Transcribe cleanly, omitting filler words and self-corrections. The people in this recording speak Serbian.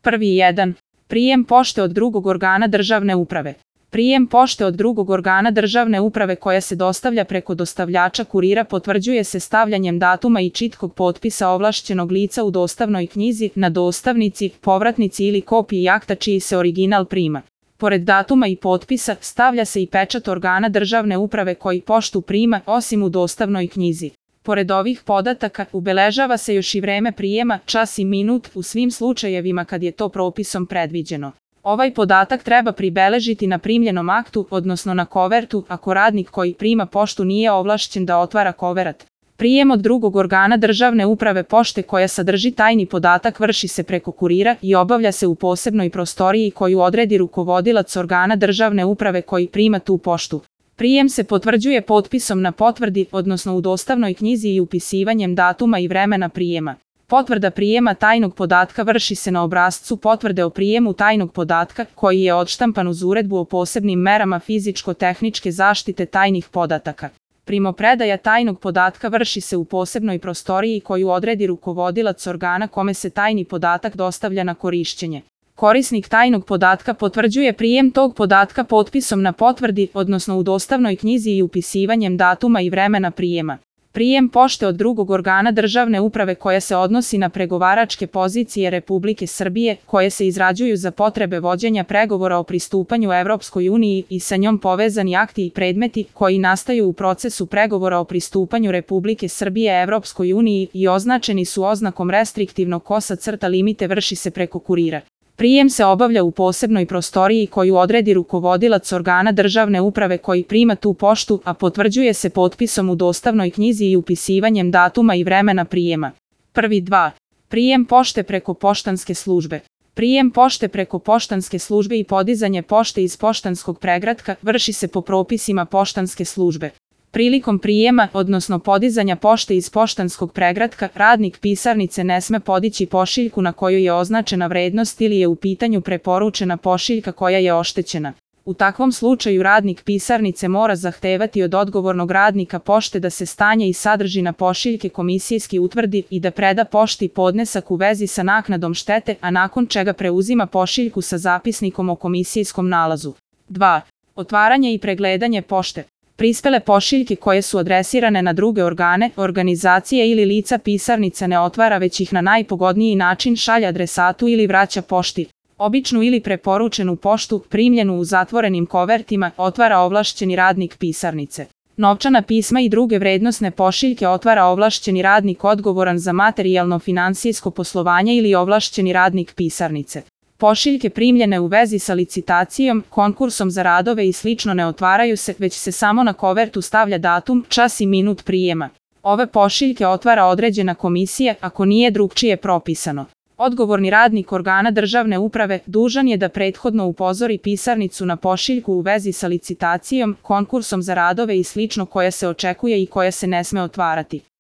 Prvi 1. Prijem pošte od drugog organa državne uprave. Prijem pošte od drugog organa državne uprave koja se dostavlja preko dostavljača kurira potvrđuje se stavljanjem datuma i čitkog potpisa ovlašćenog lica u dostavnoj knjizi, na dostavnici, povratnici ili kopiji akta čiji se original prima. Pored datuma i potpisa, stavlja se i pečat organa državne uprave koji poštu prima, osim u dostavnoj knjizi. Pored ovih podataka, ubeležava se još i vreme prijema, čas i minut, u svim slučajevima kad je to propisom predviđeno. Ovaj podatak treba pribeležiti na primljenom aktu, odnosno na kovertu, ako radnik koji prima poštu nije ovlašćen da otvara koverat. Prijem od drugog organa državne uprave pošte koja sadrži tajni podatak vrši se preko kurira i obavlja se u posebnoj prostoriji koju odredi rukovodilac organa državne uprave koji prima tu poštu. Prijem se potvrđuje potpisom na potvrdi, odnosno u dostavnoj knjizi i upisivanjem datuma i vremena prijema. Potvrda prijema tajnog podatka vrši se na obrascu potvrde o prijemu tajnog podatka koji je odštampan uz uredbu o posebnim merama fizičko-tehničke zaštite tajnih podataka. Primopredaja tajnog podatka vrši se u posebnoj prostoriji koju odredi rukovodilac organa kome se tajni podatak dostavlja na korišćenje. Korisnik tajnog podatka potvrđuje prijem tog podatka potpisom na potvrdi, odnosno u dostavnoj knjizi i upisivanjem datuma i vremena prijema. Prijem pošte od drugog organa državne uprave koja se odnosi na pregovaračke pozicije Republike Srbije, koje se izrađuju za potrebe vođenja pregovora o pristupanju Evropskoj uniji i sa njom povezani akti i predmeti koji nastaju u procesu pregovora o pristupanju Republike Srbije Evropskoj uniji i označeni su oznakom restriktivno limite vrši se preko kurira. Prijem se obavlja u posebnoj prostoriji koju odredi rukovodilac organa državne uprave koji prima tu poštu, a potvrđuje se potpisom u dostavnoj knjizi i upisivanjem datuma i vremena prijema. Prvi 2. Prijem pošte preko poštanske službe. Prijem pošte preko poštanske službe i podizanje pošte iz poštanskog pregratka vrši se po propisima poštanske službe. Prilikom prijema, odnosno podizanja pošte iz poštanskog pregratka, radnik pisarnice ne sme podići pošiljku na kojoj je označena vrednost ili je u pitanju preporučena pošiljka koja je oštećena. U takvom slučaju radnik pisarnice mora zahtevati od odgovornog radnika pošte da se stanje i sadržina pošiljke komisijski utvrdi i da preda pošti podnesak u vezi sa naknadom štete, a nakon čega preuzima pošiljku sa zapisnikom o komisijskom nalazu. 2. Otvaranje i pregledanje pošte. Prispele pošiljke koje su adresirane na druge organe, organizacije ili lica pisarnica ne otvara već ih na najpogodniji način šalje adresatu ili vraća pošti. Običnu ili preporučenu poštu, primljenu u zatvorenim kovertima, otvara ovlašćeni radnik pisarnice. Novčana pisma i druge vrednosne pošiljke otvara ovlašćeni radnik odgovoran za materijalno-finansijsko poslovanje ili ovlašćeni radnik pisarnice. Pošiljke primljene u vezi sa licitacijom, konkursom za radove i slično ne otvaraju se, već se samo na kovertu stavlja datum, čas i minut prijema. Ove pošiljke otvara određena komisija, ako nije drugčije propisano. Odgovorni radnik organa državne uprave dužan je da prethodno upozori pisarnicu na pošiljku u vezi sa licitacijom, konkursom za radove i slično koja se očekuje i koja se ne sme otvarati.